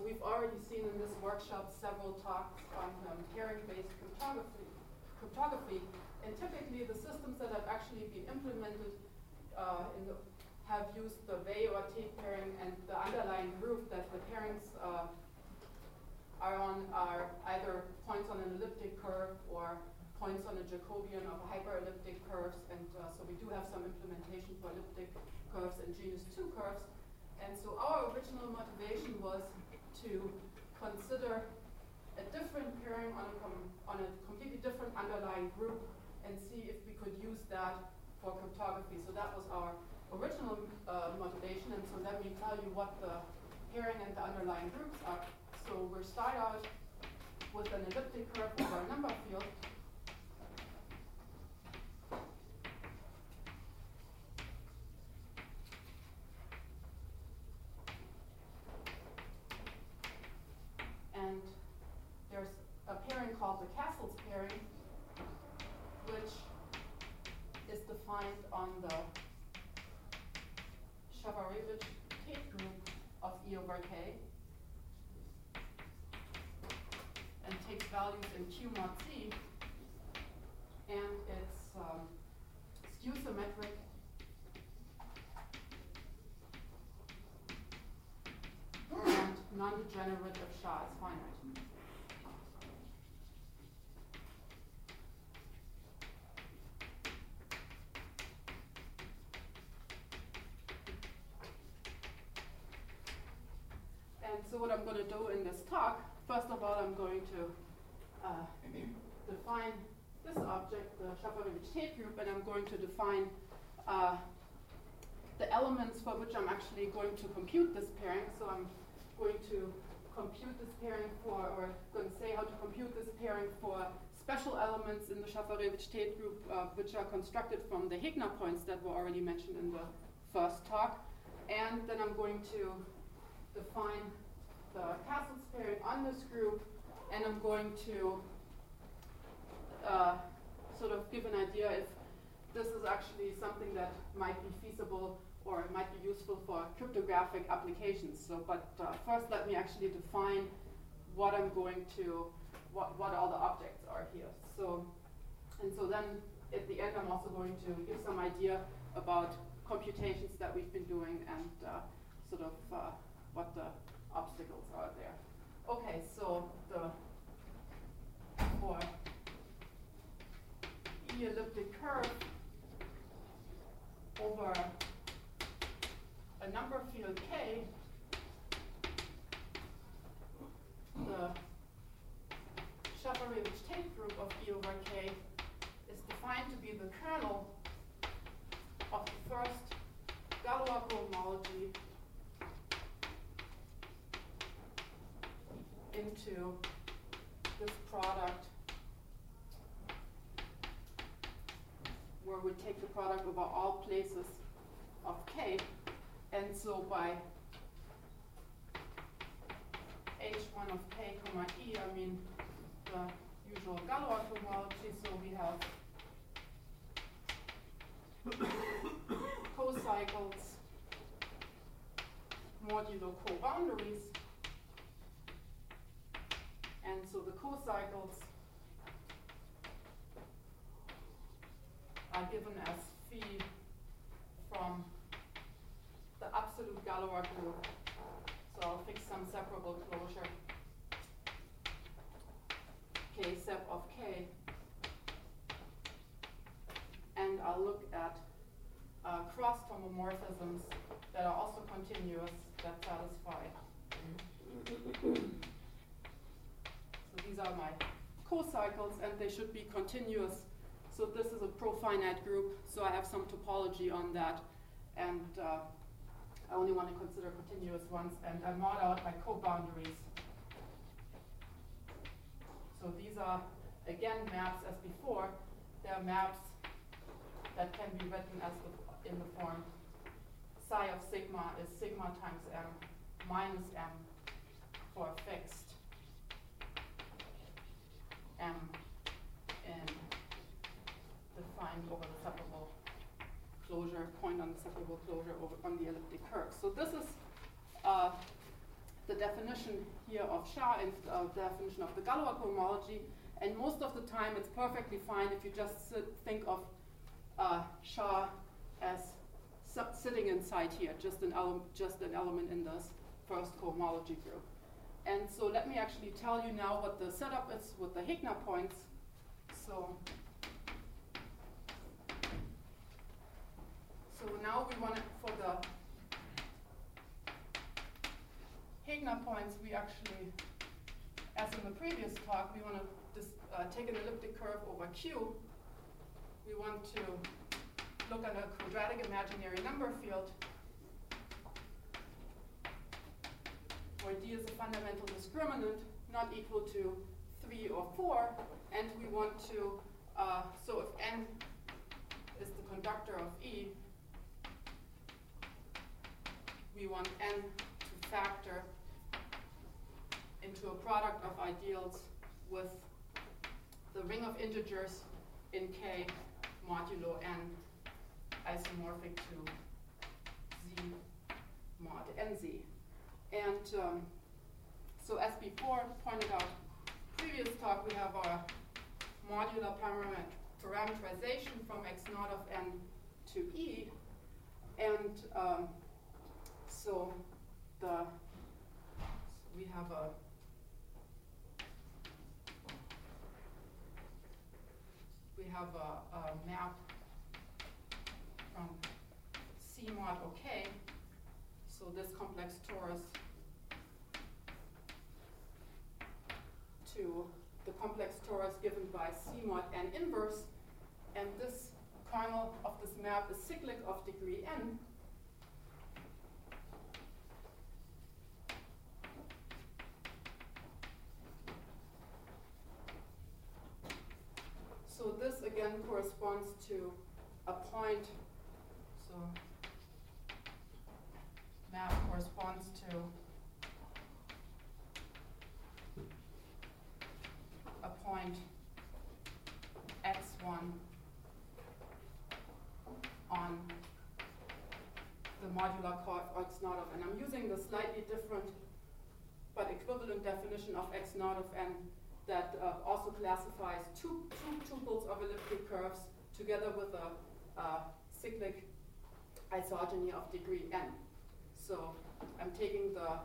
we've already seen in this workshop several talks on pairing-based cryptography, and typically the systems that have actually been implemented have used the Weil or Tate pairing, and the underlying group that the pairings are on are either points on an elliptic curve or points on a Jacobian of hyperelliptic curves, and so we do have some implementation for elliptic curves and genus 2 curves. And so our original motivation was to consider a different pairing on a completely different underlying group and see if we could use that for cryptography. So that was our original motivation, and so let me tell you what the pairing and the underlying groups are. So we'll start out with an elliptic curve over a number field. And there's a pairing called the Castles pairing, which is defined on the Shafarevich-Tate group of E over K, and takes values in Q mod C, and it's skew symmetric and non-degenerate if SHA is finite. And so what I'm going to do in this talk, first of all, I'm going to define this object, the Shafarevich-Tate group, and I'm going to define the elements for which I'm actually going to compute this pairing. So I'm going to compute this pairing or going to say how to compute this pairing for special elements in the Shafarevich-Tate group, which are constructed from the Heegner points that were already mentioned in the first talk. And then I'm going to define the Castles pairing on this group, and I'm going to sort of give an idea if this is actually something that might be feasible or it might be useful for cryptographic applications. So, but first let me actually define what I'm going to, what all the objects are here. So, and so then at the end I'm also going to give some idea about computations that we've been doing and sort of what the obstacles are there. Okay, so for E elliptic curve over a number field K, the Shafarevich-Tate group of E over K is defined to be the kernel of the first Galois cohomology into this product, where we take the product over all places of K. And so by H1 of K comma E, I mean the usual Galois cohomology. So we have co-cycles modulo co-boundaries. And so the co-cycles are given as phi from the absolute Galois group. So I'll fix some separable closure, K sep of K. And I'll look at cross homomorphisms that are also continuous that satisfy. So these are my co-cycles, and they should be continuous. So this is a profinite group, so I have some topology on that, and I only want to consider continuous ones, and I mod out my co-boundaries. So these are, again, maps as before. They're maps that can be written as in the form psi of sigma is sigma times m minus m for a fixed m in defined over the separable closure, point on the separable closure over on the elliptic curve. So this is the definition here of SHA and the definition of the Galois cohomology. And most of the time, it's perfectly fine if you just think of SHA as sitting inside here, just an element in this first cohomology group. And so let me actually tell you now what the setup is with the Higner points. So now we want to, for the Higner points, we actually, as in the previous talk, we want to take an elliptic curve over Q. We want to look at a quadratic imaginary number field where D is a fundamental discriminant not equal to 3 or 4, and we want to, so if N is the conductor of E, we want N to factor into a product of ideals with the ring of integers in K modulo N isomorphic to Z mod NZ. And so as before pointed out previous talk, we have our modular parameterization from X naught of N to E. And so we have a map from C mod OK. So this complex torus to the complex torus given by C mod N inverse. And this kernel of this map is cyclic of degree N. So this again corresponds to a point, so map corresponds to a point x1 on the modular curve x naught of N. I'm using the slightly different but equivalent definition of x naught of N that also classifies two tuples of elliptic curves together with a cyclic isogeny of degree N. So I'm taking the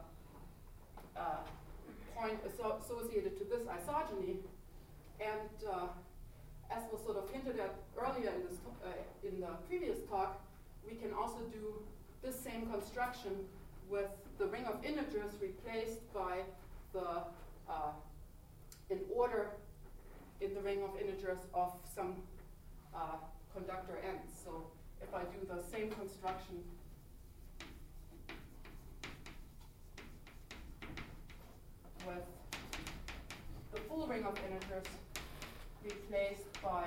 point associated to this isogeny, and as was sort of hinted at earlier in, in the previous talk, we can also do this same construction with the ring of integers replaced by the in order in the ring of integers of some conductor N. So if I do the same construction with the full ring of integers replaced by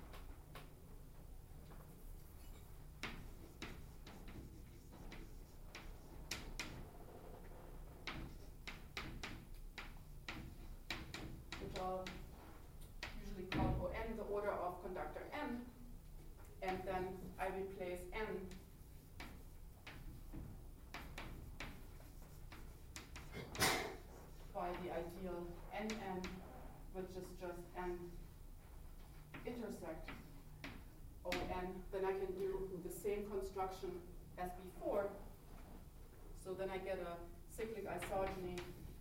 I'll usually call for N the order of conductor N, and then I replace N by the ideal NN, which is just N intersect ON. Then I can do the same construction as before. So then I get a cyclic isogeny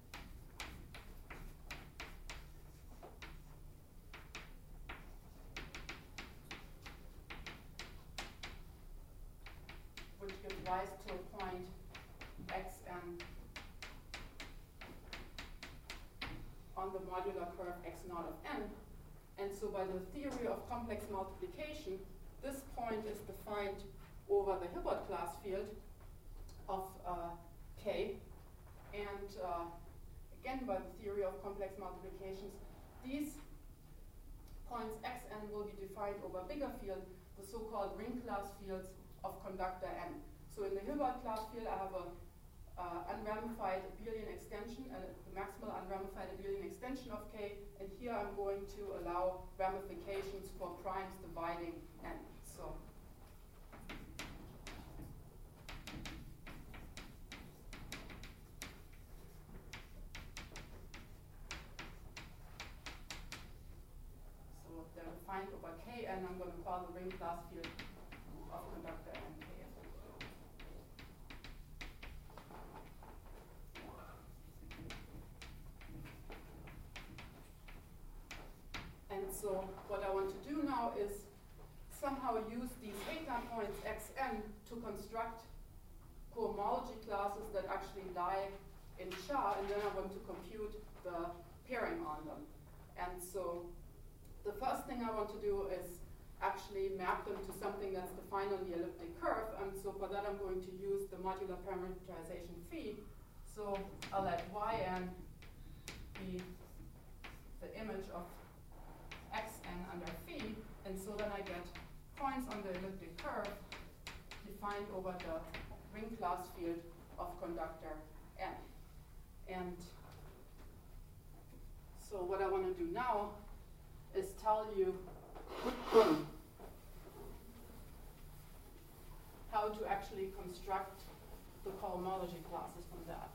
which gives rise to a point xn on the modular curve x naught of N. And so by the theory of complex multiplication, this point is defined over the Hilbert class field of K. And again, by the theory of complex multiplications, these points xn will be defined over a bigger field, the so-called ring class fields of conductor N. So in the Hilbert class field, I have a unramified abelian extension, the maximal unramified abelian extension of K, and here I'm going to allow ramifications for primes dividing N. So defined over Kn, I'm going to call the ring class field of conductor Nk. And so what I want to do now is somehow use these data points xn to construct cohomology classes that actually lie in SHA, and then I want to compute the pairing on them. And so the first thing I want to do is actually map them to something that's defined on the elliptic curve, and so for that I'm going to use the modular parameterization phi. So I'll let yn be the image of xn under phi, and so then I get points on the elliptic curve defined over the ring class field of conductor n. And so what I want to do now is tell you how to actually construct the cohomology classes from that.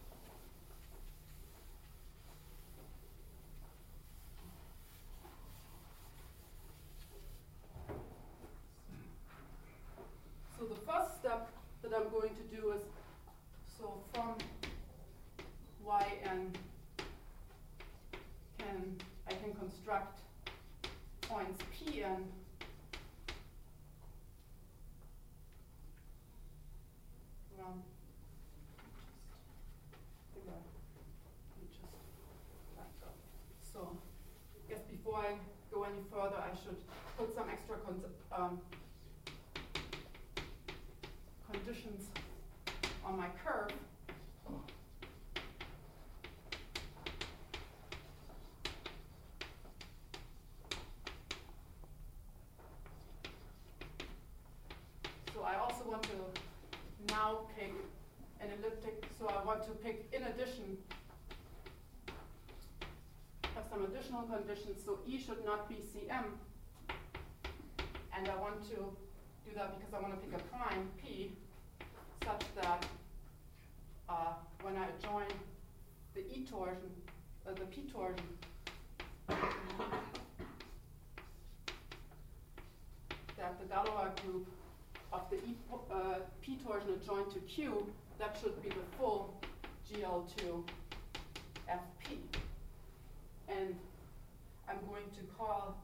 So the first step that I'm going to do is, so from yn I can construct points Pn from so I guess before I go any further, I should put some extra conditions on my curve. So I also want to now pick an elliptic, so I want to pick, in addition, have some additional conditions, so E should not be Cm, and I want to do that because I want to pick a prime P such that when I join the E torsion, the P torsion, that the Galois group of the P torsion adjoined to Q, that should be the full GL2 FP. And I'm going to call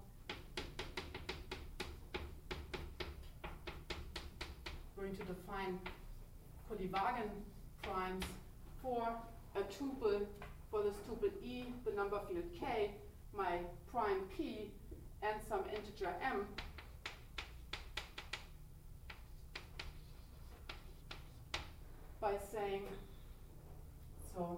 define polyvagal primes for a tuple, for this tuple E, the number field K, my prime P, and some integer M. By saying, so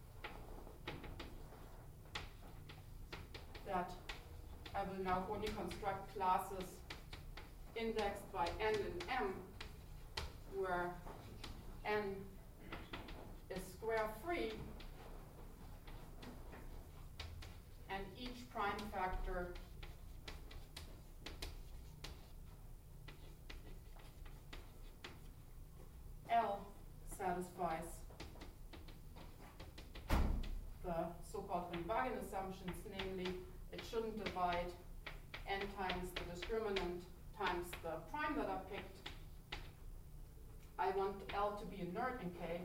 that I will now only construct classes indexed by n and m, where n is square free, and each prime factor L satisfies the so-called polyvagal assumptions, namely it shouldn't divide n times the discriminant times the prime that I picked. I want L to be inert in K.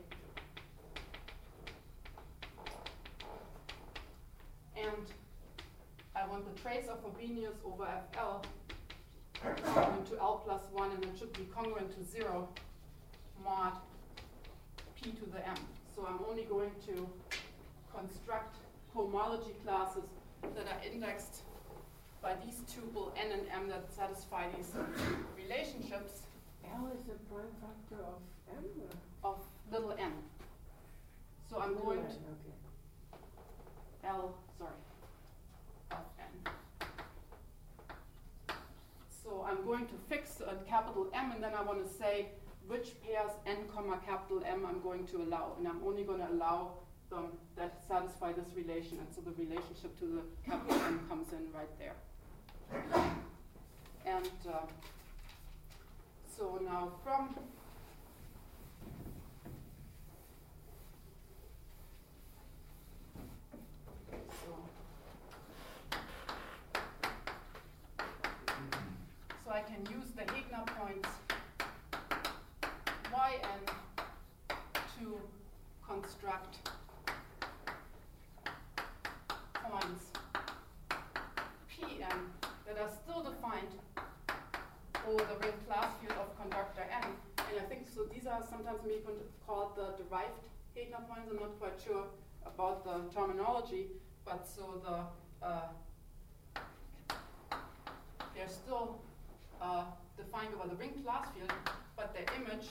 And I want the trace of Frobenius over FL congruent to L plus 1, and it should be congruent to 0 mod P to the M. So I'm only going to construct cohomology classes that are indexed by these tuple n and m that satisfy these relationships. L is a prime factor of m? Of little n. So I'm Little going n, to okay. L, sorry, of n. So I'm going to fix a capital M, and then I want to say which pairs n comma capital M I'm going to allow, and I'm only going to allow them that satisfy this relation, and so the relationship to the capital M comes in right there. And so now from n to construct points Pn that are still defined over the ring class field of conductor n. And I think so these are sometimes maybe called the derived Hegner points. I'm not quite sure about the terminology, but so they're still defined over the ring class field, but their image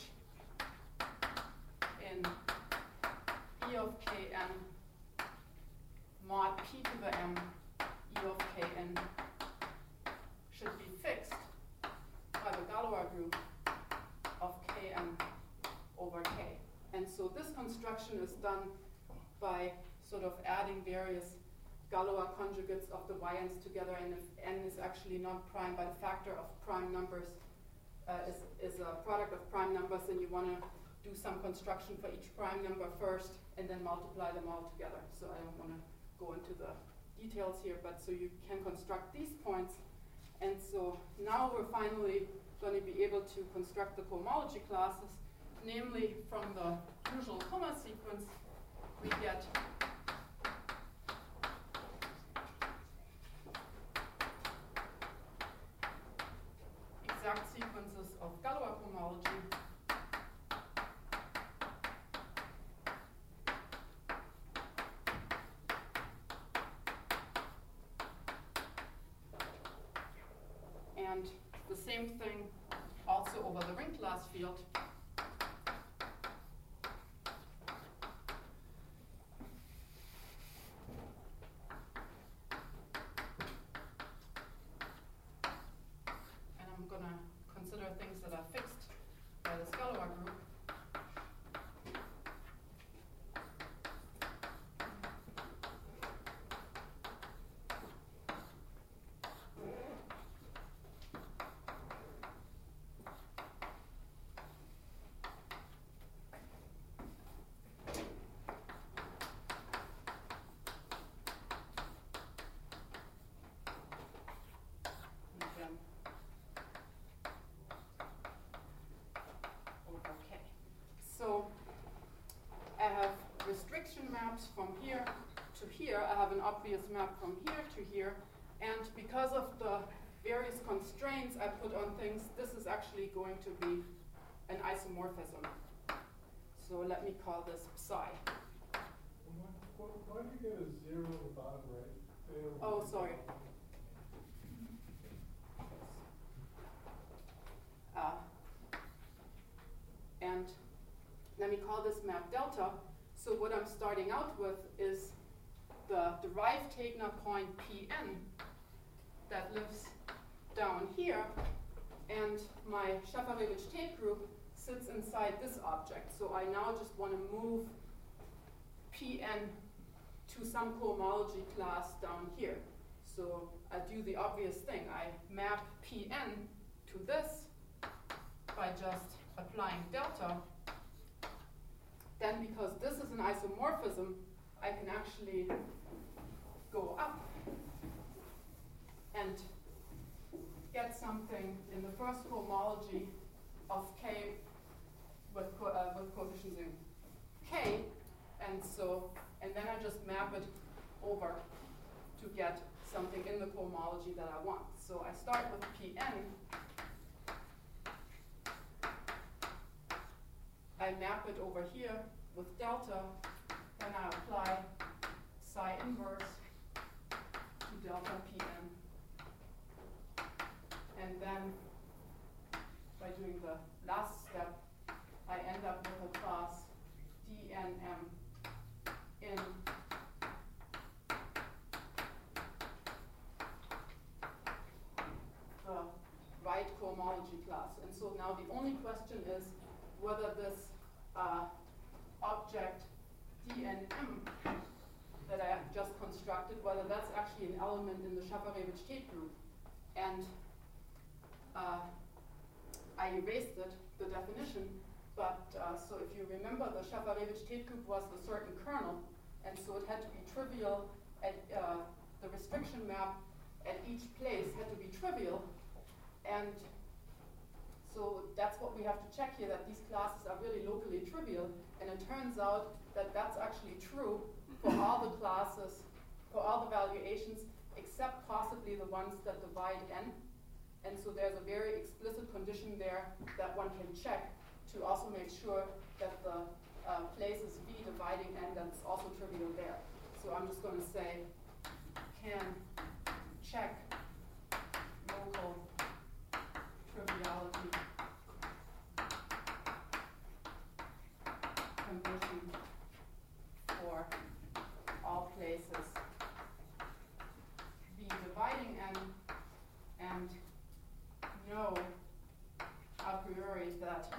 in E of kn mod p to the m E of kn should be fixed by the Galois group of kn over k. And so this construction is done by sort of adding various Galois conjugates of the yns together, and if n is actually not prime by the factor of prime numbers, is a product of prime numbers, then you want to do some construction for each prime number first and then multiply them all together. So I don't want to go into the details here, but so you can construct these points. And so now we're finally going to be able to construct the cohomology classes, namely from the usual comma sequence we get exact sequences of Galois cohomology and the same thing also over the ring class field. And I'm going to consider things that are fixed by the Galois group. So I have restriction maps from here to here. I have an obvious map from here to here. And because of the various constraints I put on things, this is actually going to be an isomorphism. So let me call this psi. Why do you get a 0 at the bottom right? Oh, sorry. And let me call this map delta. So what I'm starting out with is the derived Hegner point Pn that lives down here, and my Shafarevich tape group sits inside this object. So I now just want to move Pn to some cohomology class down here. So I do the obvious thing. I map Pn to this by just applying delta. Then because this is an isomorphism, I can actually go up and get something in the first cohomology of k with coefficients in k, and then I just map it over to get something in the cohomology that I want. So I start with Pn. I map it over here with delta, then I apply psi inverse to delta Pn. And then by doing the last step, I end up with a class dnm in the right cohomology class. And so now the only question is whether this object dnm that I just constructed, whether that's actually an element in the Shafarevich tape group. And I erased it, the definition, but so if you remember, the Shafarevich tape group was the certain kernel, and so it had to be trivial at the restriction map at each place had to be trivial. And So that's what we have to check here, that these classes are really locally trivial, and it turns out that that's actually true for all the classes, for all the valuations, except possibly the ones that divide n. And so there's a very explicit condition there that one can check to also make sure that the places v dividing n, that's also trivial there. So I'm just going to say can check local triviality condition for all places v dividing n, and know a priori that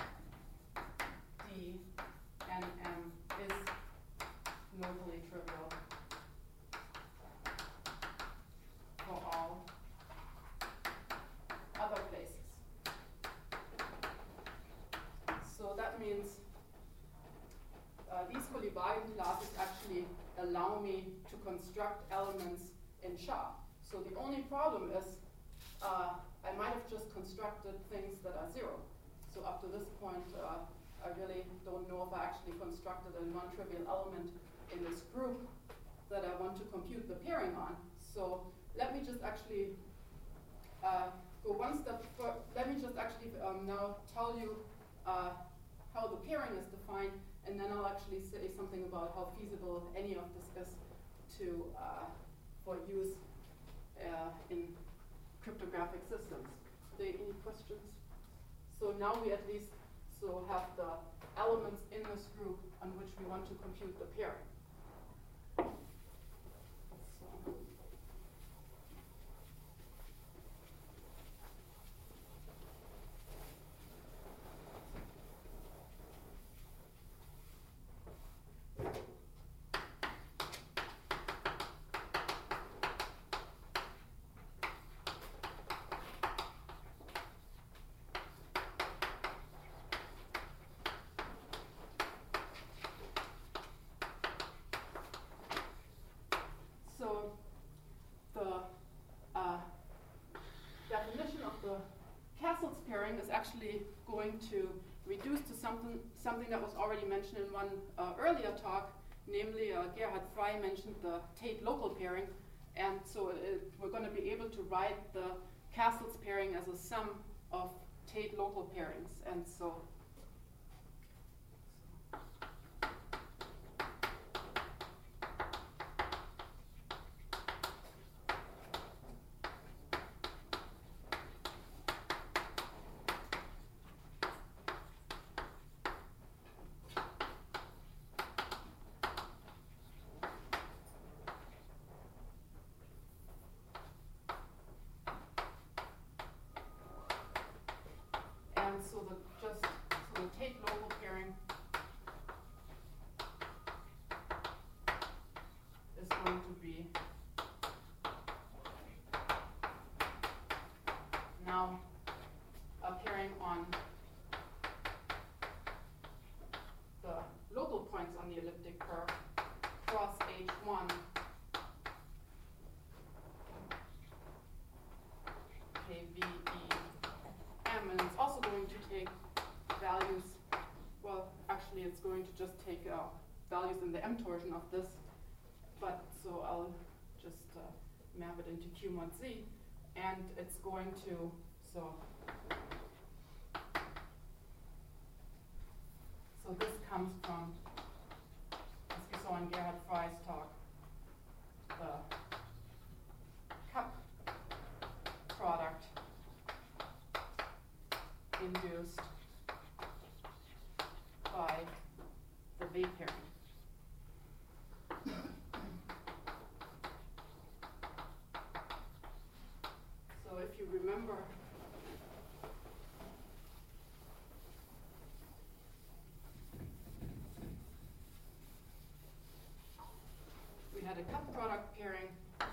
d and m is locally trivial for all other places. So that means these fully bargain classes actually allow me to construct elements in SHA. So the only problem is I might have just constructed things that are 0. So up to this point, I really don't know if I actually constructed a non-trivial element in this group that I want to compute the pairing on. So let me just actually go one step further. Let me just actually now tell you how the pairing is defined, and then I'll actually say something about how feasible any of this is to for use in cryptographic systems. Any questions? So now we at least have the elements in this group on which we want to compute the pairing. So. So the definition of the Castles pairing is actually going to reduce to something that was already mentioned in one earlier talk, namely Gerhard Frey mentioned the Tate local pairing, and so we're going to be able to write the Castles pairing as a sum of Tate local pairings, and so. So the Tate local pairing is going to be now a pairing on the local points on the elliptic curve cross H1 KVE M, and it's also going to take values, well, actually it's going to just take values in the M torsion of this, but so I'll just map it into Q mod Z, and it's going to, so this comes from, as we saw in Gerhard Frey's talk, the cup product induced by the V pairing. So if you remember, we had a cup product pairing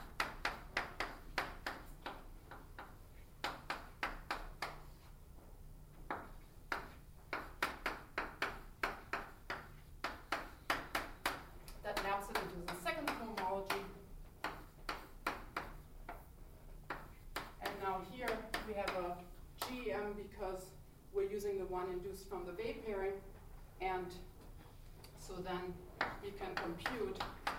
that maps it into the second homology. And now here we have a GEM because induced from the wave pairing, and so then we can compute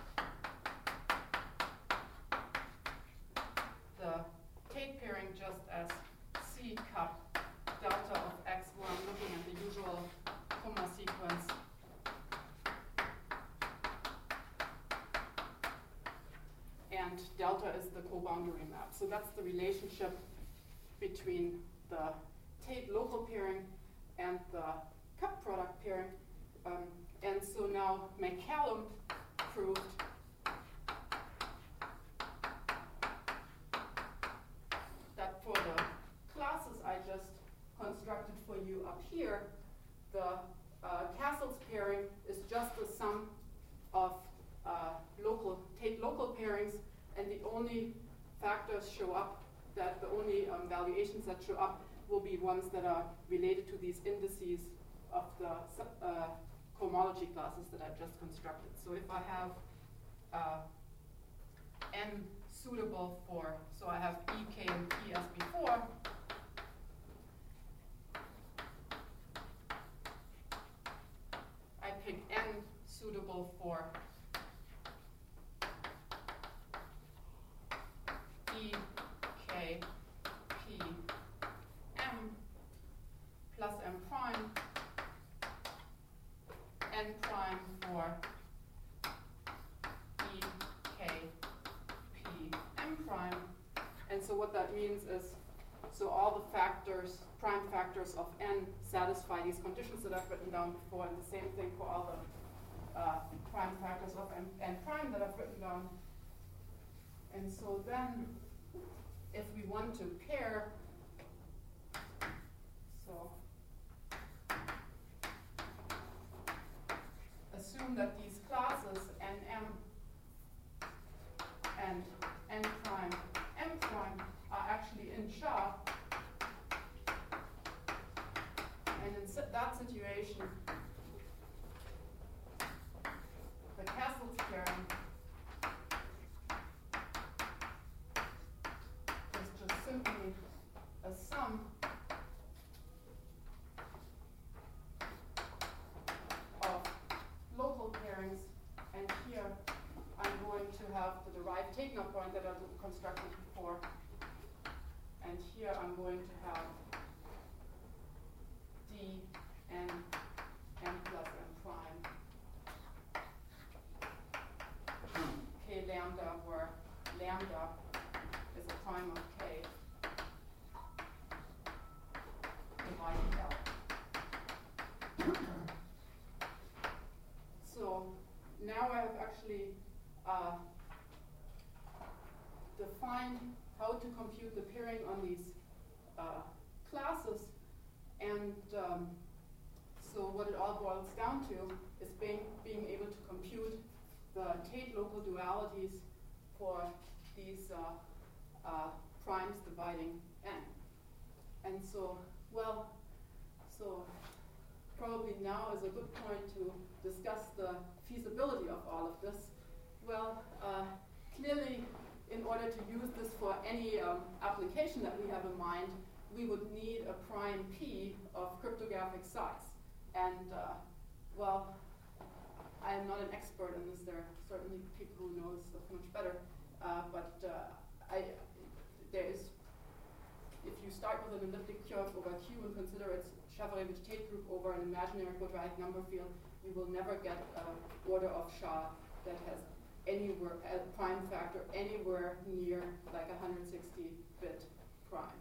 the Tate pairing just as C cup delta of X, where I'm looking at the usual comma sequence. And delta is the co-boundary map. So that's the relationship between the Tate local pairing and the cup product pairing. And so now McCallum proved that for the classes I just constructed for you up here, the Castles pairing is just the sum of Tate local pairings, and the only factors show up, that the only valuations that show up will be ones that are related to these indices of the cohomology classes that I just constructed. So if I have n suitable for, so I have E, K, and P as before, I pick n suitable for E, K, P, M plus M prime, N prime for E, K, P, M prime. And so what that means is, so all the factors, prime factors of N satisfy these conditions that I've written down before, and the same thing for all the prime factors of N prime that I've written down. And so then, if we want to pair, so assume that these classes NM and N prime, M prime are actually in SHA, and in that situation, the Castles pairing is just simply a sum of local pairings, and here I'm going to have the derived Tegner point that I constructed before, and here I'm going to have D n M plus M prime K lambda, where lambda is a prime of K divided L. So now I have actually defined how to compute the pairing on these classes, and so what it all boils down to is being able to compute the Tate local dualities for these primes dividing n. And so, well, so probably now is a good point to discuss the feasibility of all of this. Well, clearly, in order to use this for any application that we have in mind, we would need a prime P of cryptographic size. And well, I am not an expert in this. There are certainly people who know this stuff much better. But there is, if you start with an elliptic curve over Q and consider its Shafarevich-Tate group over an imaginary quadratic number field, you will never get an order of SHA that has anywhere a prime factor anywhere near like 160-bit prime.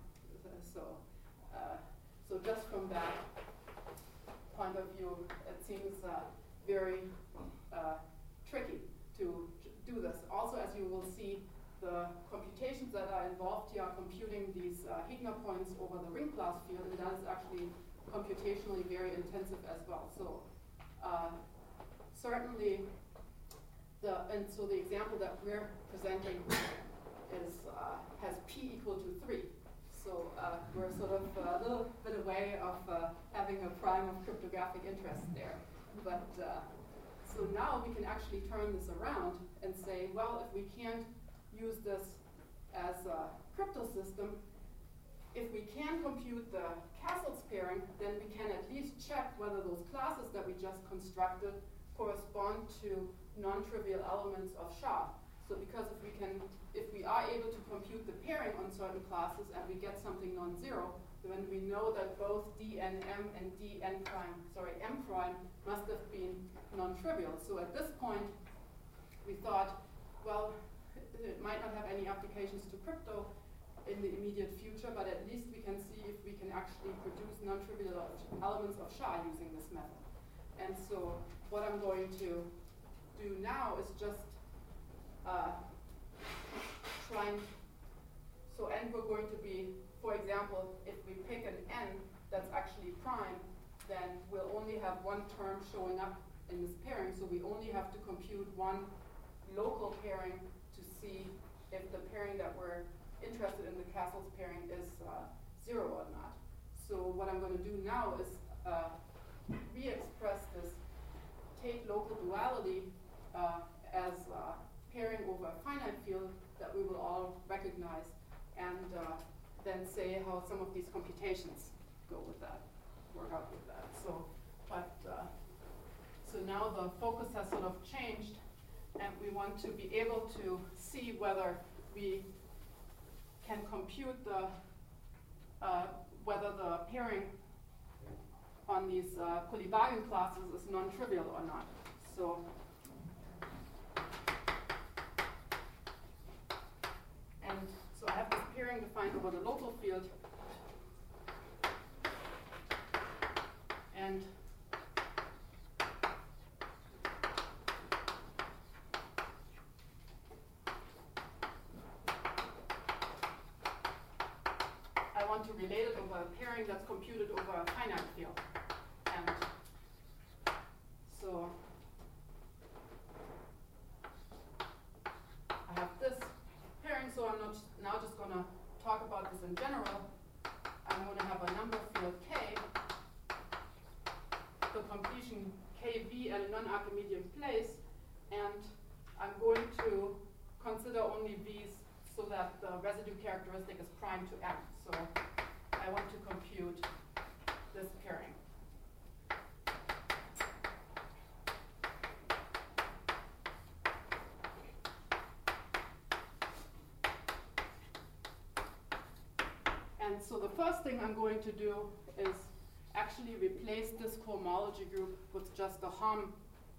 So just from that point of view, it seems very tricky to do this. Also, as you will see, the computations that are involved here are computing these Higner points over the ring class field, and that is actually computationally very intensive as well. So certainly, so the example that we're presenting is has P equal to 3. So we're sort of a little bit away of having a prime of cryptographic interest there. But so now we can actually turn this around and say, well, if we can't use this as a crypto system, if we can compute the Castles pairing, then we can at least check whether those classes that we just constructed correspond to non-trivial elements of SHA. So because if we are able to compute the pairing on certain classes and we get something non-zero, then we know that both DNM and M prime must have been non-trivial. So at this point, we thought, well, it might not have any applications to crypto in the immediate future, but at least we can see if we can actually produce non-trivial elements of SHA using this method. And so what I'm going to do now is just and we're going to be, for example, if we pick an n that's actually prime, then we'll only have one term showing up in this pairing, so we only have to compute one local pairing to see if the pairing that we're interested in, the Castles pairing, is 0 or not. So what I'm going to do now is re-express this Tate local duality as pairing over a finite field that we will all recognize, and then say how some of these computations go with that, work out with that. So now the focus has sort of changed, and we want to be able to see whether we can compute whether the pairing on these Kolyvagin classes is non-trivial or not. So I have this pairing defined over the local field, and I want to relate it over a pairing that's computed over a finite field. And so I have this pairing, so I'm not now just going to talk about this in general. I'm going to have a number field k, the completion kv at a non-Archimedean place, and I'm going to consider only v's so that the residue characteristic is prime to m. So I want to compute this pairing. And so the first thing I'm going to do is actually replace this cohomology group with just a Hom,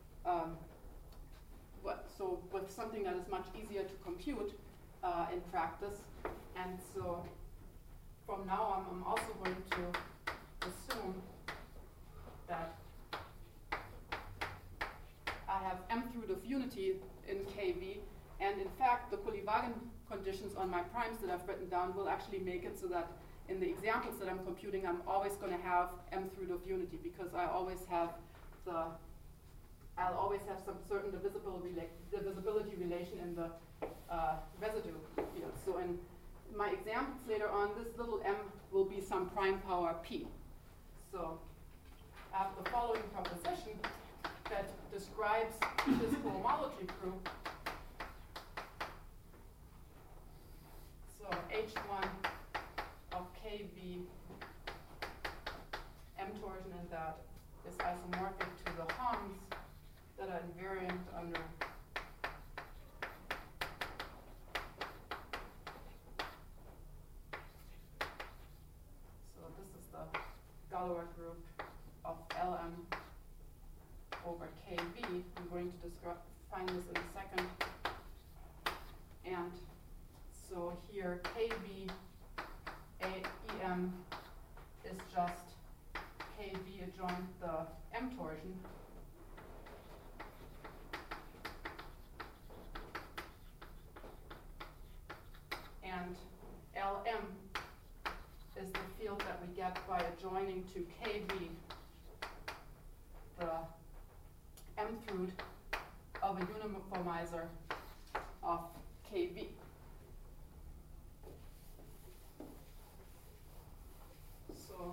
so with something that is much easier to compute in practice. And so from now on, I'm also going to assume that I have M-root of unity in KV, and in fact, the Kolyvagin conditions on my primes that I've written down will actually make it so that in the examples that I'm computing, I'm always going to have M-root of unity, because I'll always have some certain divisibility relation in the residue field. So in my examples later on, this little m will be some prime power p. So I have the following proposition that describes this cohomology group. So H1 of KV M torsion in that is isomorphic to the Homs that are invariant under Galois group of Lm over Kv. I'm going to define this in a second. And so here Kv Em is just Kv adjoint the M torsion. And Lm is the field that we get by adjoining to Kv the M-root of a uniformizer of Kv. So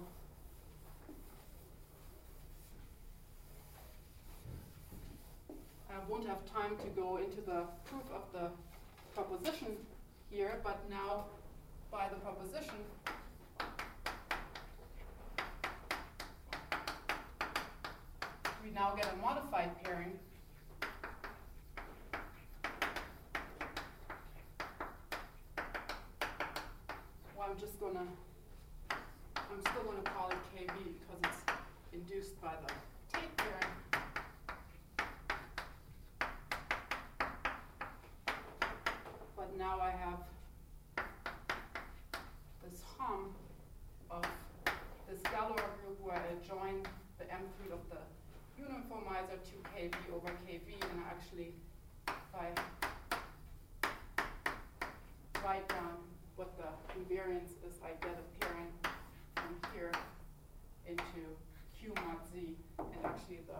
I won't have time to go into the proof of the proposition here, but now by the proposition, now get a modified pairing. Well, I'm still gonna call it KB because it's induced by the Tate pairing. But now I have this hum of this Galois group where I join the M3 of the uniformizer to KB over KB, and actually, if I write down what the invariance is, I get a pairing from here into Q mod Z, and actually the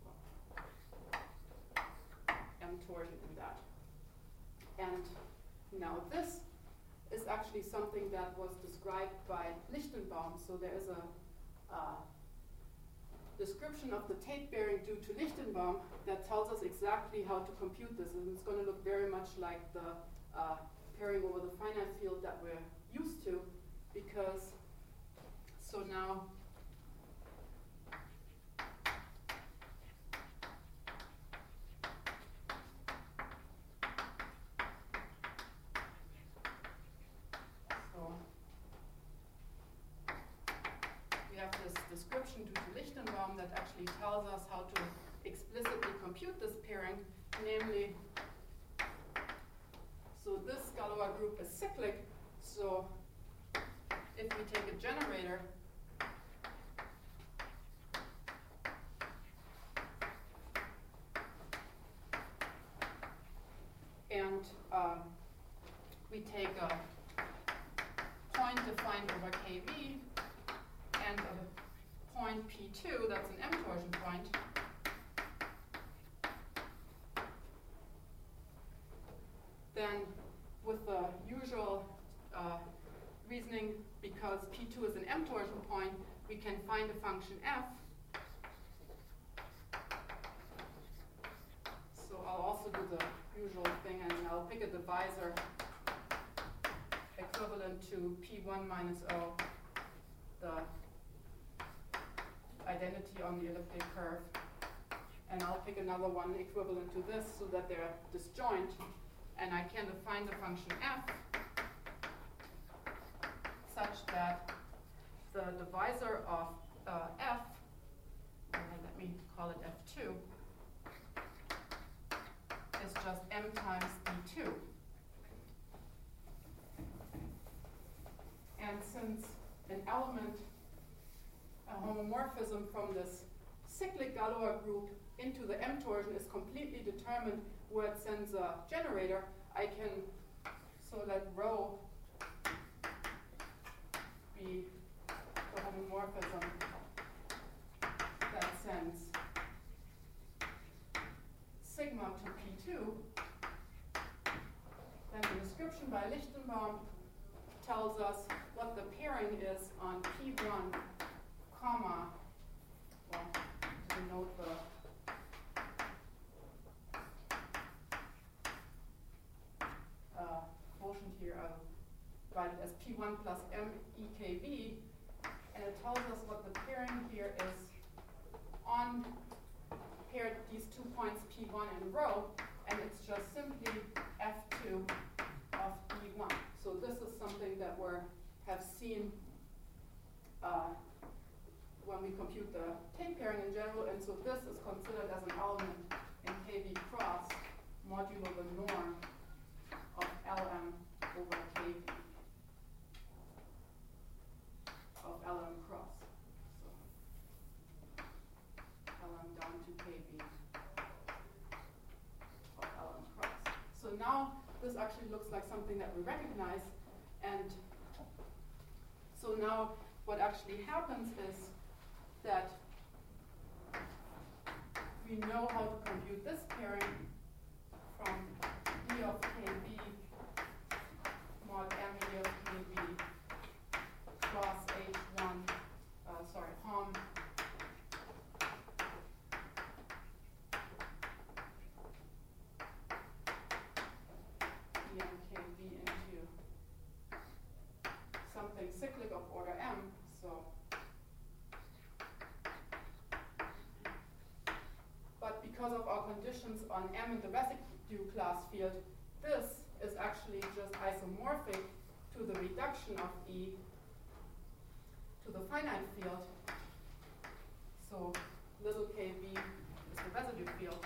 M torsion in that. And now this is actually something that was described by Lichtenbaum. So there is a description of the Tate bearing due to Lichtenbaum that tells us exactly how to compute this. And it's going to look very much like the pairing over the finite field that we're used to, because so now we have this description due to Lichtenbaum that actually tells us how to explicitly compute this pairing, namely, so this Galois group is cyclic, so if we take a generator and we take a point defined over KB and a point P2, that's an M torsion point, then with the usual reasoning, because P2 is an M torsion point, we can find a function f. So I'll also do the usual thing, and I'll pick a divisor equivalent to P1 minus O, the identity on the elliptic curve. And I'll pick another one equivalent to this so that they're disjoint. And I can define the function f such that the divisor of f, let me call it f2, is just m times d2. And since an element, a homomorphism from this cyclic Galois group into the M torsion is completely determined where it sends a generator, I can, so let rho be the homomorphism that sends sigma to P2, then the description by Lichtenbaum tells us what the pairing is on P1, comma, well, to denote the quotient here, I'll write it as P1 plus M EKB, and it tells us what the pairing here is on paired these 2 points P1 and rho, and it's just simply F2 of E1. So this is something that we have seen when we compute the Tate pairing in general, and so this is considered as an element in KB cross modulo the norm of LM over KB of LM cross. So LM down to KB of LM cross. So now this actually looks like something that we recognize, and so now what actually happens is that we know how to compute this pairing from E of KB mod M E of KB cross H1, hom EMKB into something cyclic of order M. So conditions on M in the residue class field, this is actually just isomorphic to the reduction of E to the finite field. So little kb is the residue field.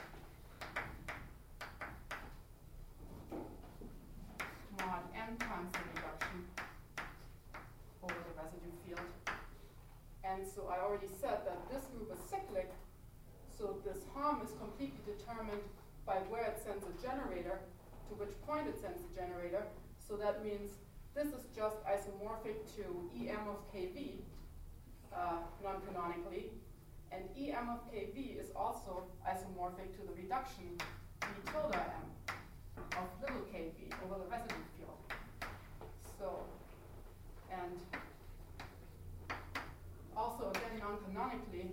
Mod M times the reduction over the residue field. And so I already said that this group is cyclic, so this harm is completely determined by where it sends a generator, to which point it sends the generator. So that means this is just isomorphic to EM of kb, non-canonically, and EM of kb is also isomorphic to the reduction V tilde M of little kb over the residue field. So, and also again non-canonically,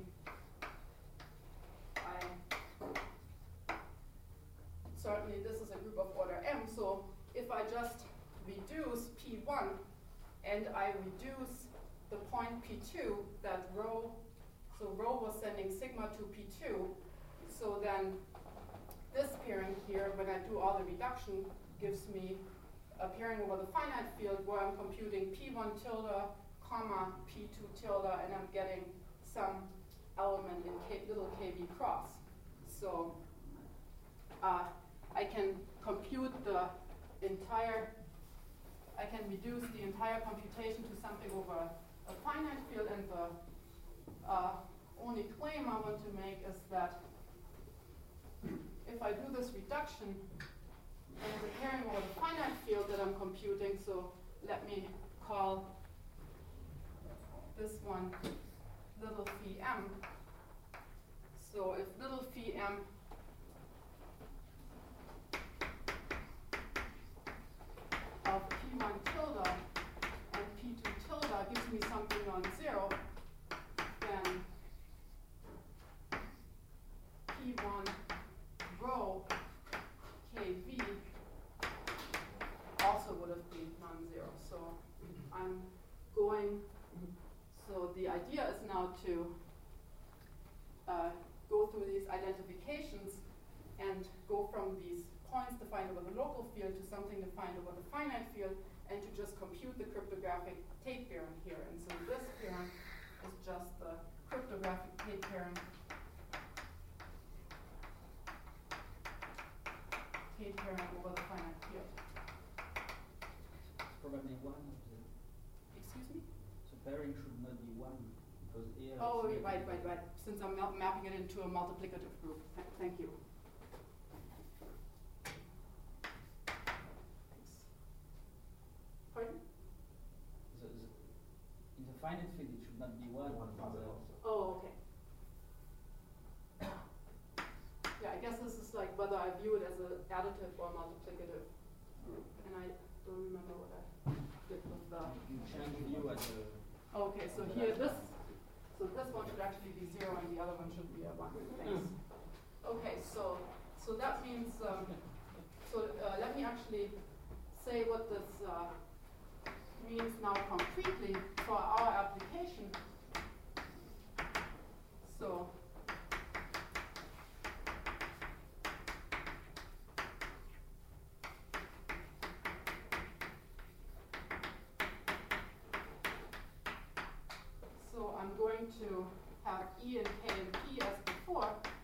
certainly this is a group of order M, so if I just reduce P1 and I reduce the point P2 that rho, so rho was sending sigma to P2, so then this pairing here, when I do all the reduction, gives me a pairing over the finite field where I'm computing P1 tilde, comma, P2 tilde, and I'm getting some element in little kb cross. So I can compute the entire, I can reduce the entire computation to something over a finite field, and the only claim I want to make is that if I do this reduction and the pairing over the finite field that I'm computing, so let me call this one little phi m. So if little phi m of P1 tilde and P2 tilde gives me something non-zero, then P1 rho kb also would have been non-zero. So I'm going, so the idea is now to go through these identifications and go from these points defined over the local field to something defined over the finite field, and to just compute the cryptographic Tate pairing here. And so this pairing is just the cryptographic Tate pairing. Tate pairing over the finite field. Probably one of the. Excuse me? So pairing should not be one because here. Oh, right. Since I'm mapping it into a multiplicative group. Thank you. Pardon? In the finite field, it should not be one. Oh, okay. Yeah, I guess this is like whether I view it as an additive or multiplicative group, and I don't remember what I did with the. You change view as a. Okay, so here this one should actually be 0, and the other one should be a 1. Thanks. Okay, so that means let me actually say what this means now concretely for our application. So I'm going to have E and K and P as before,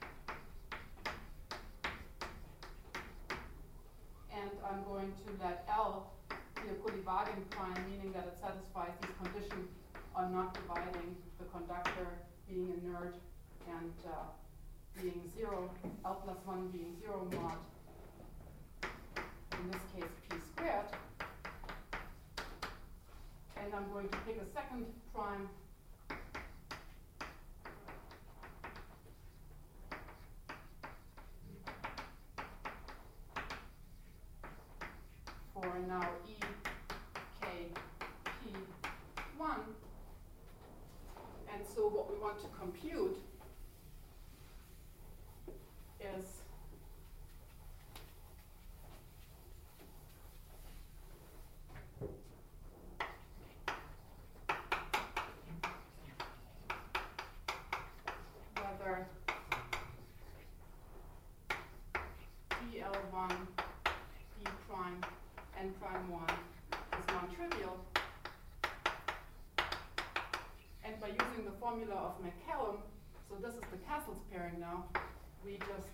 and I'm going to let L be a polyvariant prime, meaning that it satisfies these conditions on not dividing the conductor, being inert, and being 0, L plus 1 being 0 mod, in this case P squared. And I'm going to pick a second prime for now E, K, P, 1. And so what we want to compute is whether n prime 1 is non-trivial. And by using the formula of McCallum, so this is the Castles pairing now, we just,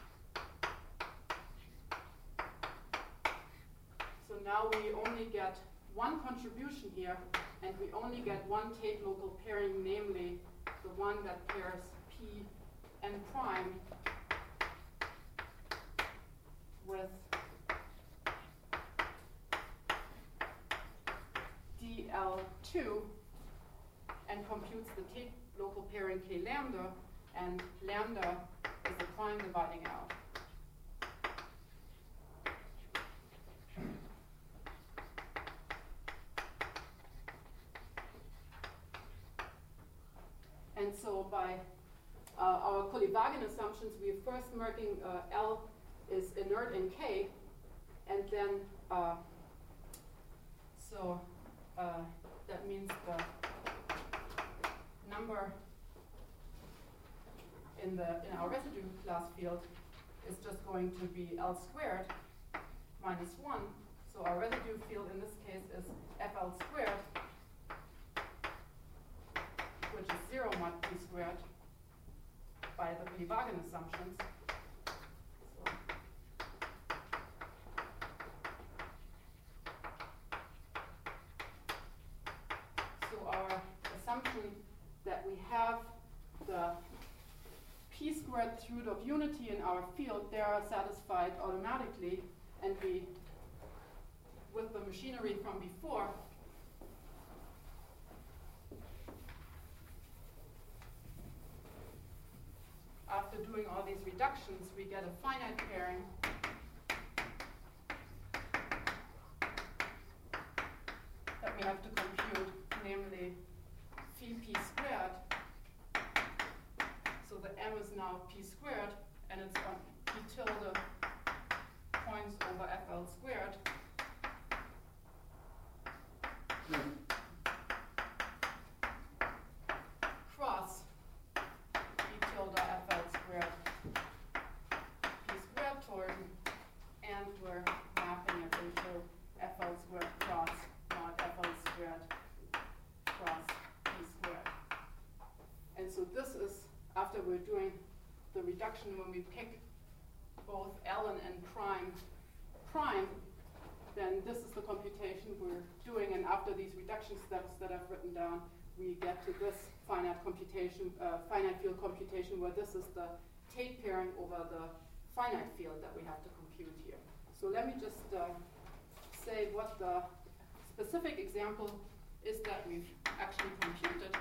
so now we only get one contribution here, and we only get one Tate local pairing, namely the one that pairs P n prime with DL2 and computes the Tate local pairing K lambda, and lambda is the prime dividing L. And so by our Kolyvagin assumptions, we're first marking L is inert in K, and then that means the number in our residue class field is just going to be L squared minus 1. So our residue field in this case is FL squared, which is 0 mod P squared by the Kolyvagin assumptions. So our assumption that we have the P squared root of unity in our field, they are satisfied automatically, and we, with the machinery from before, after doing all these reductions, we get a finite pairing that we have to compute, namely phi P squared. So the M is now P squared, and it's on P tilde points over FL squared. Cross P tilde FL squared, P squared toward, and we're mapping it into FL squared cross mod FL squared cross P squared. And so this is, after we're doing the reduction, when we pick both L and N prime, then this is the computation we're doing, and after these reduction steps that I've written down, we get to this finite field computation, where this is the Tate pairing over the finite field that we have to compute here. So let me just say what the specific example is that we've actually computed.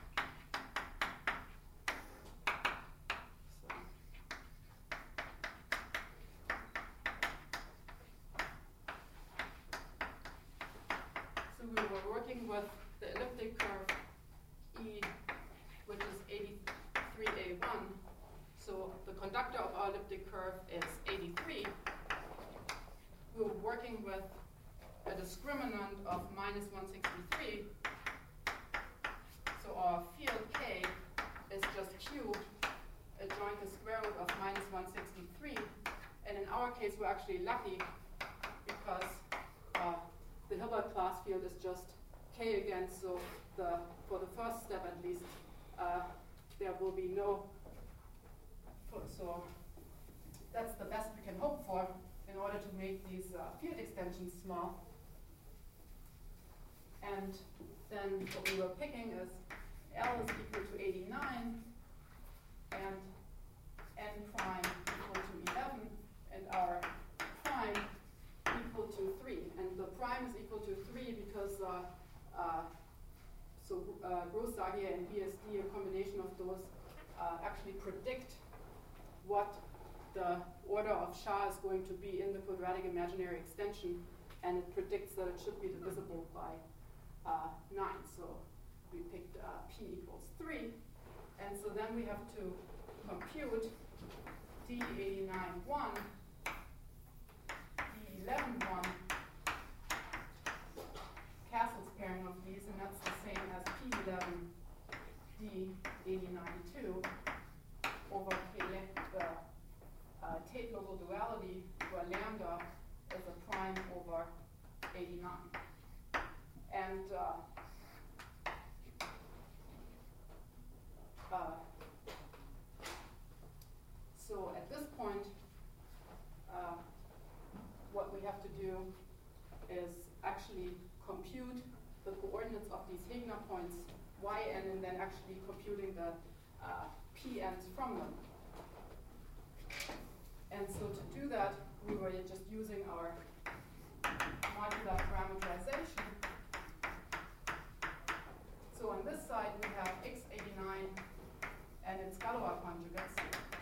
So we were working with the elliptic curve E, which is 83A1. So the conductor of our elliptic curve is 83. We were working with a discriminant of minus 163. So our field K is just Q adjoint the square root of minus 163. And in our case, we're actually lucky because the Hilbert class field is just K again. So for the first step at least, there will be no. So that's the best we can hope for in order to make these field extensions small. And then what we were picking is L is equal to 89 and N prime equal to 11 and our prime equal to 3. And the prime is equal to 3 because Gross-Zagier and BSD, a combination of those, actually predict what the order of SHA is going to be in the quadratic imaginary extension, and it predicts that it should be divisible by 9. So we picked P equals 3, and so then we have to compute D89(1), D11(1), Castles pairing of these, and that's the same as P11, D89(2) over the Tate local duality, where lambda is a prime over 89. And so at this point, what we have to do is actually compute the coordinates of these Heegner points, yn, and then actually computing the pn's from them. And so to do that, we were just using our modular parameterization. So on this side, we have x89 and its Galois conjugates.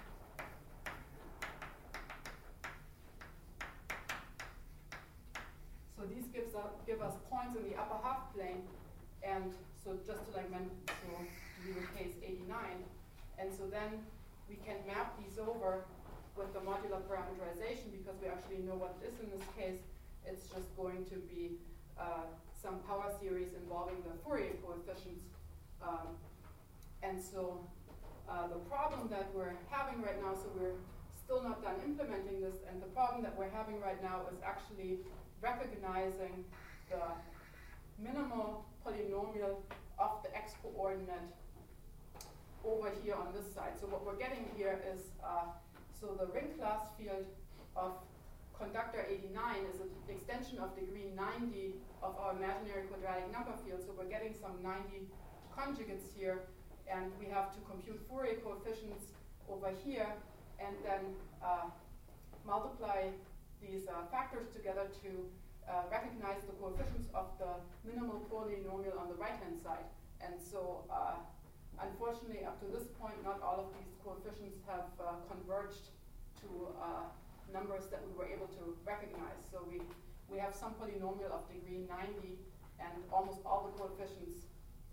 So these give us points in the upper half plane, and so just to like so do the case 89, and so then we can map these over with the modular parameterization because we actually know what it is in this case. It's just going to be some power series involving the Fourier coefficients, and so the problem that we're having right now, so we're still not done implementing this, and the problem that we're having right now is actually recognizing the minimal polynomial of the x-coordinate over here on this side. So what we're getting here is, so the ring class field of conductor 89 is an extension of degree 90 of our imaginary quadratic number field. So we're getting some 90 conjugates here, and we have to compute Fourier coefficients over here, and then multiply these factors together to recognize the coefficients of the minimal polynomial on the right-hand side. And so, unfortunately, up to this point, not all of these coefficients have converged to numbers that we were able to recognize. So we have some polynomial of degree 90, and almost all the coefficients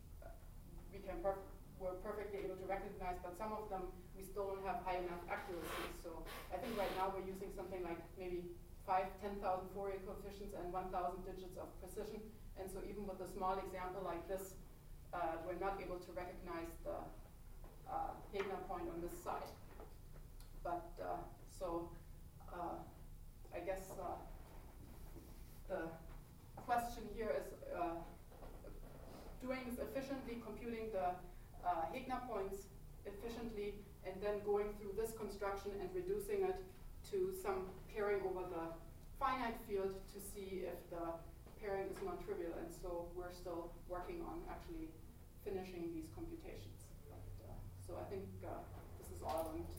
we're perfectly able to recognize, but some of them we still don't have high enough accuracy. So I think right now we're using something like maybe 10,000 Fourier coefficients and 1,000 digits of precision. And so even with a small example like this, we're not able to recognize the Heegner point on this side. But I guess the question here is doing this efficiently, computing the Heegner points efficiently, and then going through this construction and reducing it to some pairing over the finite field to see if the pairing is non-trivial. And so we're still working on actually finishing these computations. So I think this is all I'm